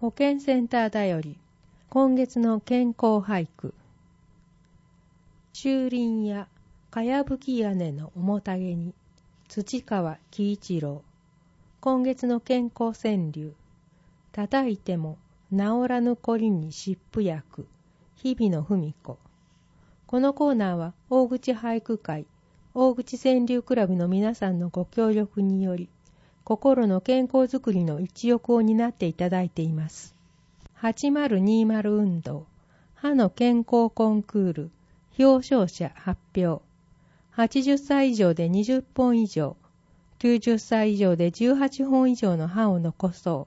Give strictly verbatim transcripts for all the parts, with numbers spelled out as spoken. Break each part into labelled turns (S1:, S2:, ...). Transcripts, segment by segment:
S1: 保健センターだより今月の健康俳句。秋林やかやぶき屋根の面影に土川喜一郎。今月の健康川柳。叩いても治らぬこりに湿布薬、日々の文子。このコーナーは大口俳句会大口川柳クラブの皆さんのご協力により心の健康づくりの一翼を担っていただいています。はちまるにまる運動歯の健康コンクール表彰者発表。はちじゅっさい以上でにじゅっぽん以上、きゅうじゅっさい以上でじゅうはっぽん以上の歯を残そう。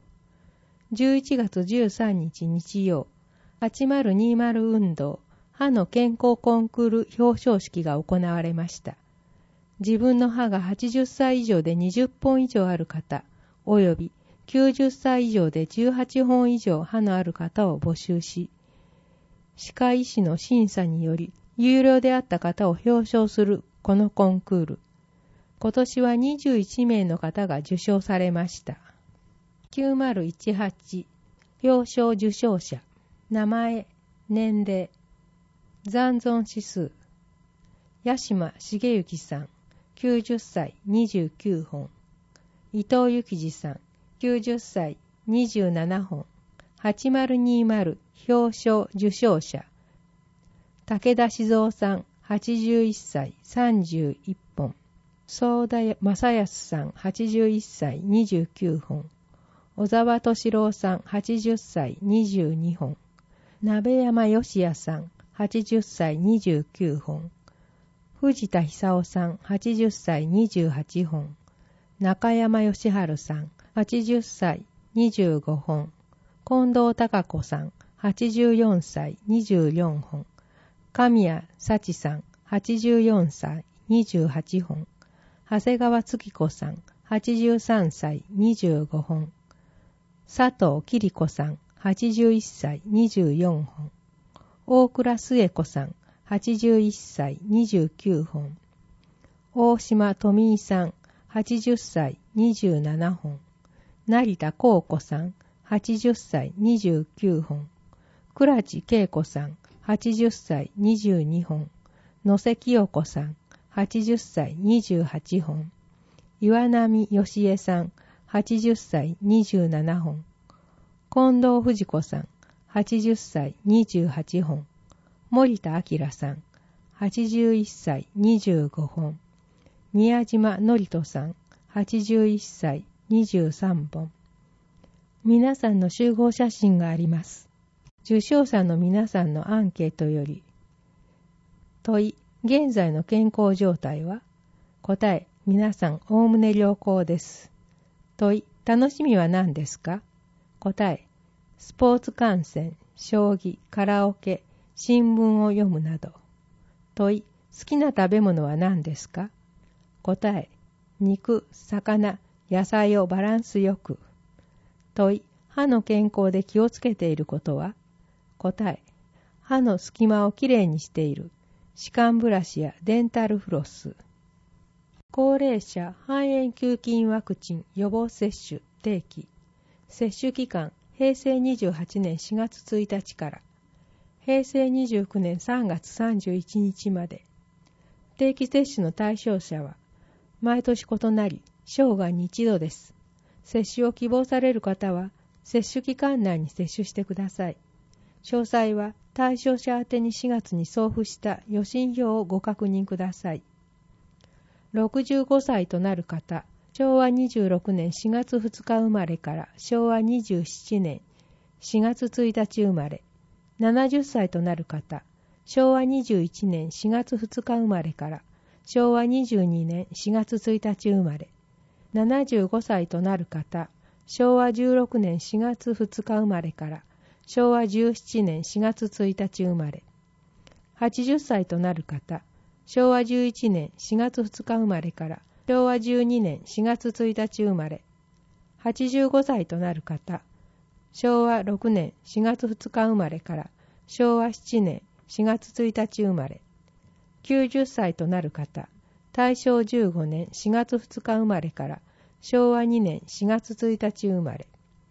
S1: じゅういちがつじゅうさんにち日曜、はちまるにまる運動歯の健康コンクール表彰式が行われました。自分の歯がはちじゅっさい以上でにじゅっぽん以上ある方、およびきゅうじゅっさい以上でじゅうはっぽん以上歯のある方を募集し、歯科医師の審査により有料であった方を表彰するこのコンクール。今年はにじゅういちめいの方が受賞されました。きゅうまるいちはち表彰受賞者、名前、年齢、残存指数。八島茂之さん、きゅうじゅっさいにじゅうきゅうほん。伊藤幸次さん、きゅうじゅっさいにじゅうななほん。はちまるにまる表彰受賞者。武田静夫さん、はちじゅういっさいさんじゅういっぽん。相田正康さん、はちじゅういっさいにじゅうきゅうほん。小沢敏郎さん、はちじゅっさいにじゅうにほん。鍋山義也さん、はちじゅっさいにじゅうきゅうほん。藤田久夫さん、はちじゅっさいにじゅうはちほん。中山義治さん、はちじゅっさいにじゅうごほん。近藤孝子さん、はちじゅうよんさいにじゅうよんほん。神谷幸さん、はちじゅうよんさいにじゅうはちほん。長谷川月子さん、はちじゅうさんさいにじゅうごほん。佐藤桐子さん、はちじゅういっさいにじゅうよんほん。大倉末子さん、はちじゅういっさいにじゅうきゅうほん。大島富井さん、はちじゅっさいにじゅうななほん。成田幸子さん、はちじゅっさいにじゅうきゅうほん。倉地恵子さん、はちじゅっさいにじゅうにほん。野瀬清子さん、はちじゅっさいにじゅうはちほん。岩波義恵さん、はちじゅっさいにじゅうななほん。近藤藤子さん、はちじゅっさいにじゅうはちほん。森田明さん、はちじゅういっさいにじゅうごほん。宮島典人さん、はちじゅういっさいにじゅうさんぼん。皆さんの集合写真があります。受賞者の皆さんのアンケートより。問い、現在の健康状態は？答え、皆さんおおむね良好です。問い、楽しみは何ですか？答え、スポーツ観戦、将棋、カラオケ、新聞を読むなど。問い、好きな食べ物は何ですか？答え、肉、魚、野菜をバランスよく。問い、歯の健康で気をつけていることは？答え、歯の隙間をきれいにしている。歯間ブラシやデンタルフロス。高齢者肺炎球菌ワクチン予防接種定期。接種期間、へいせいにじゅうはちねんしがつついたちから。へいせいにじゅうきゅうねんさんがつさんじゅういちにちまで。定期接種の対象者は、毎年異なり、生涯に一度です。接種を希望される方は、接種期間内に接種してください。詳細は、対象者宛てにしがつに送付した予診票をご確認ください。ろくじゅうごさいとなる方、しょうわにじゅうろくねんしがつふつか生まれからしょうわにじゅうななねんしがつついたち生まれ、ななじゅっさいとなる方、しょうわにじゅういちねんしがつふつか生まれからしょうわにじゅうにねんしがつついたち生まれ、ななじゅうごさいとなる方、しょうわじゅうろくねんしがつふつか生まれからしょうわじゅうななねんしがつついたち生まれ、はちじゅっさいとなる方、しょうわじゅういちねんしがつふつか生まれからしょうわじゅうにねんしがつついたち生まれ、はちじゅうごさいとなる方、しょうわろくねんしがつふつか生まれからしょうわななねんしがつついたち生まれ、きゅうじゅっさいとなる方、たいしょうじゅうごねんしがつふつか生まれからしょうわにねんしがつついたち生まれ、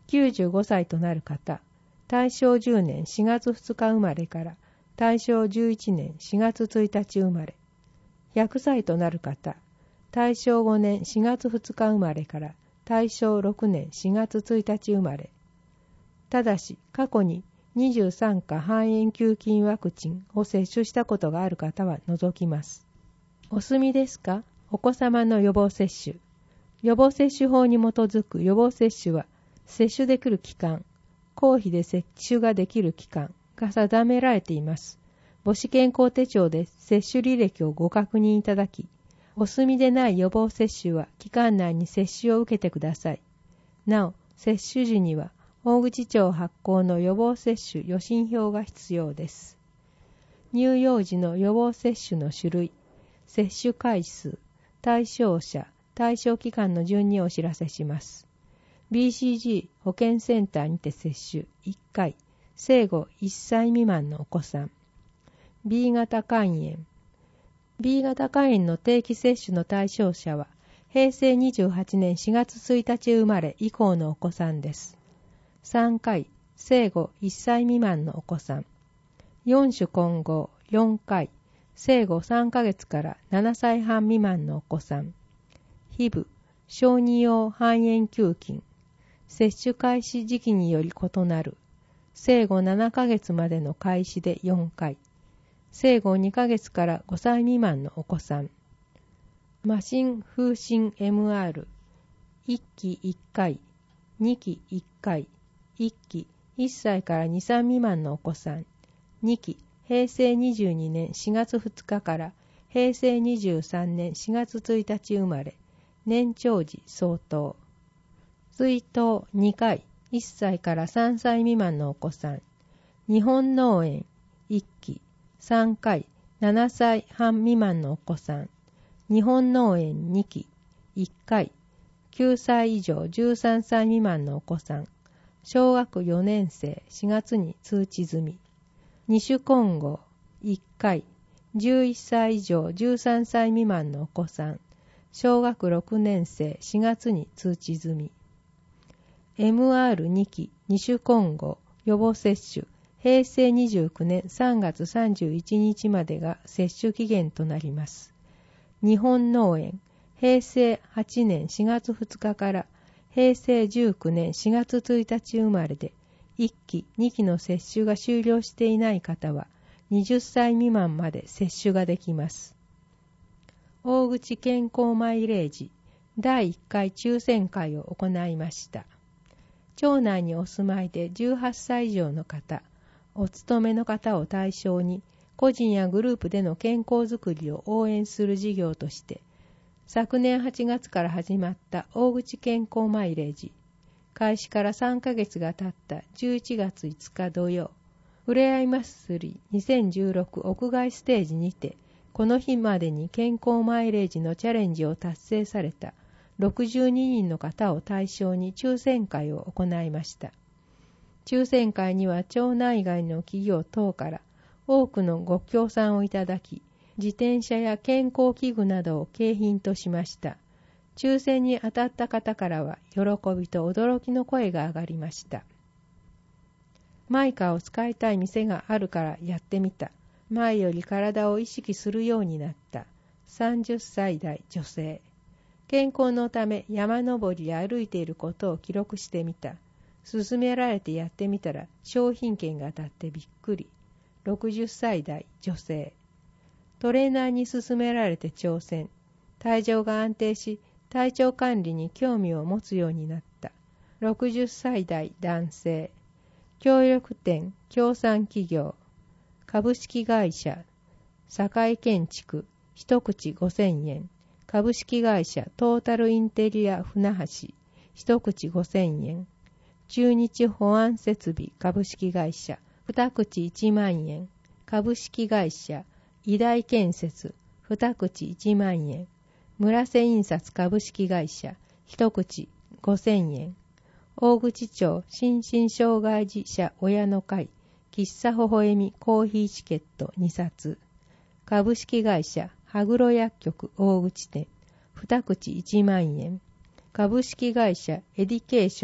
S1: きゅうじゅうごさいとなる方、大正じゅうねんしがつふつか生まれから大正じゅういちねんしがつついたち生まれ。ひゃくさいとなる方、大正ごねんしがつふつか生まれから大正ろくねんしがつついたち生まれ。ただし、過去ににじゅうさんか肺炎球菌ワクチンを接種したことがある方は除きます。お済みですか？お子様の予防接種。予防接種法に基づく予防接種は、接種できる期間、公費で接種ができる期間が定められています。母子健康手帳で接種履歴をご確認いただき、お済みでない予防接種は期間内に接種を受けてください。なお、接種時には、大口町発行の予防接種予診票が必要です。乳幼児の予防接種の種類、接種回数、対象者、対象期間の順にお知らせします。ビーシージー 保健センターにて接種いっかい、生後いっさい未満のお子さん。B 型肝炎。B 型肝炎の定期接種の対象者は、へいせいにじゅうはちねんしがつついたち生まれ以降のお子さんです。さんかい、生後いっさい未満のお子さん。よん種混合よんかい、生後さんかげつからななさいはん未満のお子さん。ヒブ、小児用肺炎球菌。接種開始時期により異なる。生後ななかげつまでの開始でよんかい。生後にかげつからごさい未満のお子さん。麻疹風疹 エムアール。いっきいっかい、にきいっかい。いっき、いっさいからにさい未満のお子さん。にき、へいせいにじゅうにねんしがつふつかからへいせいにじゅうさんねんしがつついたち生まれ。年長児相当。追悼にかい、いっさいからさんさい未満のお子さん。日本脳炎いっき、さんかい、ななさいはん未満のお子さん。日本脳炎にき、いっかい、きゅうさい以上じゅうさんさい未満のお子さん。小学よねんせいしがつに通知済み。に種混合いっかい、じゅういっさい以上じゅうさんさい未満のお子さん。小学ろくねんせいしがつに通知済み。エムアールに 期に種混合予防接種へいせいにじゅうきゅうねんさんがつさんじゅういちにちまでが接種期限となります。日本脳炎へいせいはちねんしがつふつかからへいせいじゅうきゅうねんしがつついたち生まれでいっき、にきの接種が終了していない方ははたち未満まで接種ができます。大口健康マイレージだいいっかい抽選会を行いました。町内にお住まいでじゅうはっさい以上の方、お勤めの方を対象に個人やグループでの健康づくりを応援する事業として昨年はちがつから始まった大口健康マイレージ、開始からさんかげつが経ったじゅういちがついつか土曜、ふれあい祭りにせんじゅうろく屋外ステージにて、この日までに健康マイレージのチャレンジを達成されたろくじゅうににんの方を対象に抽選会を行いました。抽選会には町内外の企業等から多くのご協賛をいただき、自転車や健康器具などを景品としました。抽選に当たった方からは喜びと驚きの声が上がりました。マイカを使いたい店があるからやってみた。前より体を意識するようになった。さんじゅっさい代女性。健康のため山登りや歩いていることを記録してみた。勧められてやってみたら商品券が当たってびっくり。ろくじゅっさい代女性。トレーナーに勧められて挑戦。体調が安定し、体調管理に興味を持つようになった。ろくじゅっさい代男性。協力店、協賛企業。株式会社、堺建築、一口ごせんえん。株式会社、トータルインテリア船橋、一口ごせんえん。中日保安設備株式会社、二口いちまんえん。株式会社、医大建設、二口いちまんえん。村瀬印刷株式会社、一口ごせんえん。大口町心身障害児者親の会、喫茶ほほえみコーヒーチケットにさつ。株式会社、羽黒薬局大口店、二口いちまんえん。株式会社、エディケーション、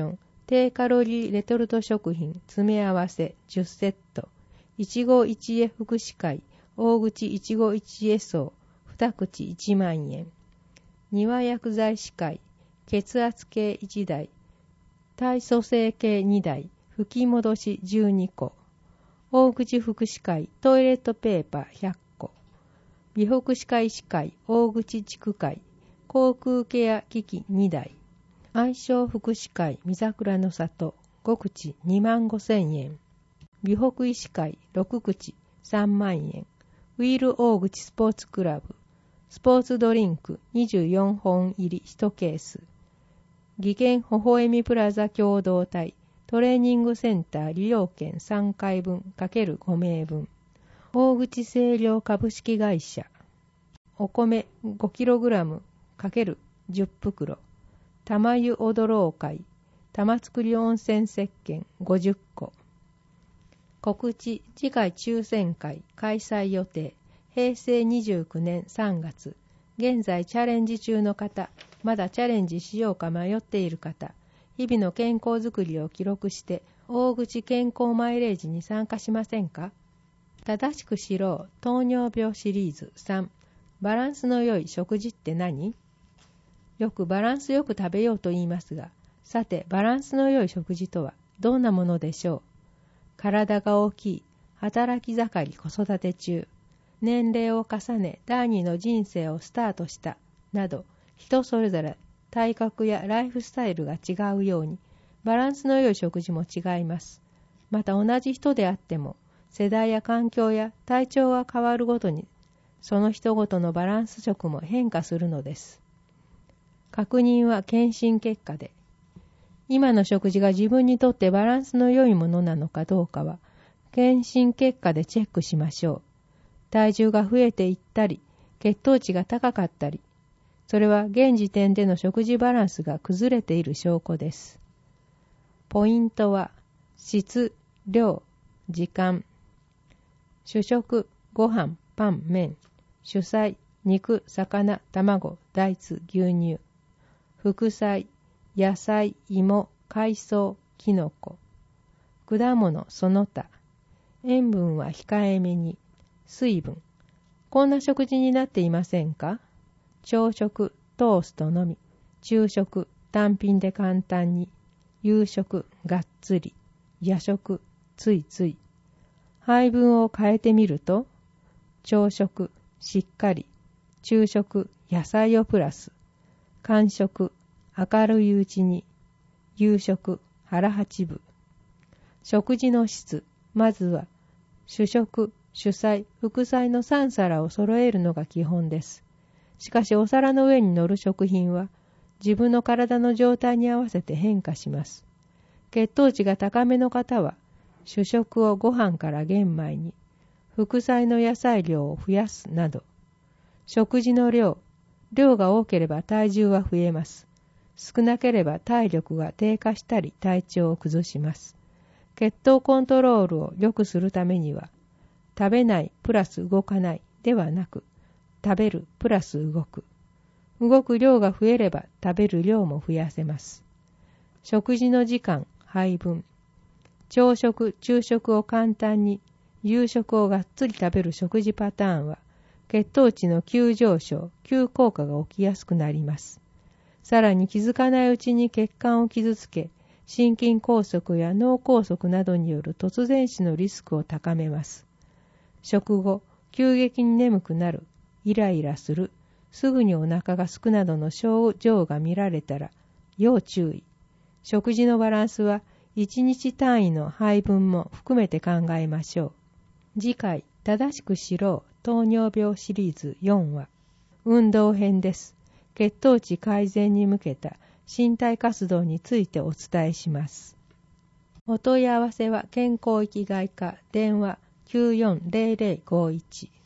S1: 低カロリーレトルト食品詰め合わせじゅっセット、一期一会福祉会大口一期一会荘に口いちまんえん、庭薬剤師会血圧計いちだい、体組成計にだい、吹き戻しじゅうにこ、大口福祉会トイレットペーパーひゃっこ、美福歯科医師会大口地区会口腔ケア機器にだい、愛称福祉会三桜の里ご口にまんごせんえん、美北医師会ろく口さんまんえん、ウィル大口スポーツクラブスポーツドリンクにじゅうよんほん入りいちケース、技研ほほえみプラザ共同体トレーニングセンター利用券さんかいぶん×ごめいぶん、大口清涼株式会社お米 ごキログラム×じゅっぷくろ、玉湯踊ろう会玉造温泉石鹸ごじゅっこ、告知次回抽選会開催予定へいせいにじゅうきゅうねんさんがつ、現在チャレンジ中の方、まだチャレンジしようか迷っている方、日々の健康づくりを記録して大口健康マイレージに参加しませんか。正しく知ろう糖尿病シリーズさん、バランスの良い食事って何？よくバランスよく食べようと言いますが、さてバランスの良い食事とはどんなものでしょう。体が大きい、働き盛り子育て中、年齢を重ね第二の人生をスタートしたなど、人それぞれ体格やライフスタイルが違うようにバランスの良い食事も違います。また同じ人であっても世代や環境や体調が変わるごとにその人ごとのバランス食も変化するのです。確認は検診結果で、今の食事が自分にとってバランスの良いものなのかどうかは検診結果でチェックしましょう。体重が増えていったり血糖値が高かったり、それは現時点での食事バランスが崩れている証拠です。ポイントは質、量、時間。主食、ご飯、パン、麺。主菜、肉、魚、卵、大豆、牛乳。副菜、野菜、芋、海藻、きのこ。果物、その他。塩分は控えめに。水分。こんな食事になっていませんか？朝食、トーストのみ。昼食、単品で簡単に。夕食、がっつり。夜食、ついつい。配分を変えてみると、朝食、しっかり。昼食、野菜をプラス。間食、明るいうちに。夕食、腹八分。食事の質、まずは、主食、主菜、副菜のさんさらを揃えるのが基本です。しかしお皿の上に乗る食品は自分の体の状態に合わせて変化します。血糖値が高めの方は主食をご飯から玄米に、副菜の野菜量を増やすなど、食事の量、量が多ければ体重は増えます。少なければ体力が低下したり体調を崩します。血糖コントロールを良くするためには、食べないプラス動かないではなく、食べるプラス動く。動く量が増えれば食べる量も増やせます。食事の時間、配分。朝食、昼食を簡単に、夕食をがっつり食べる食事パターンは、血糖値の急上昇、急降下が起きやすくなります。さらに気づかないうちに血管を傷つけ、心筋梗塞や脳梗塞などによる突然死のリスクを高めます。食後、急激に眠くなる、イライラする、すぐにお腹が空くなどの症状が見られたら、要注意。食事のバランスはいちにち単位の配分も含めて考えましょう。次回、正しく知ろう糖尿病シリーズよんは、運動編です。血糖値改善に向けた身体活動についてお伝えします。お問い合わせは健康生きがい課電話きゅうよんゼロゼロごいち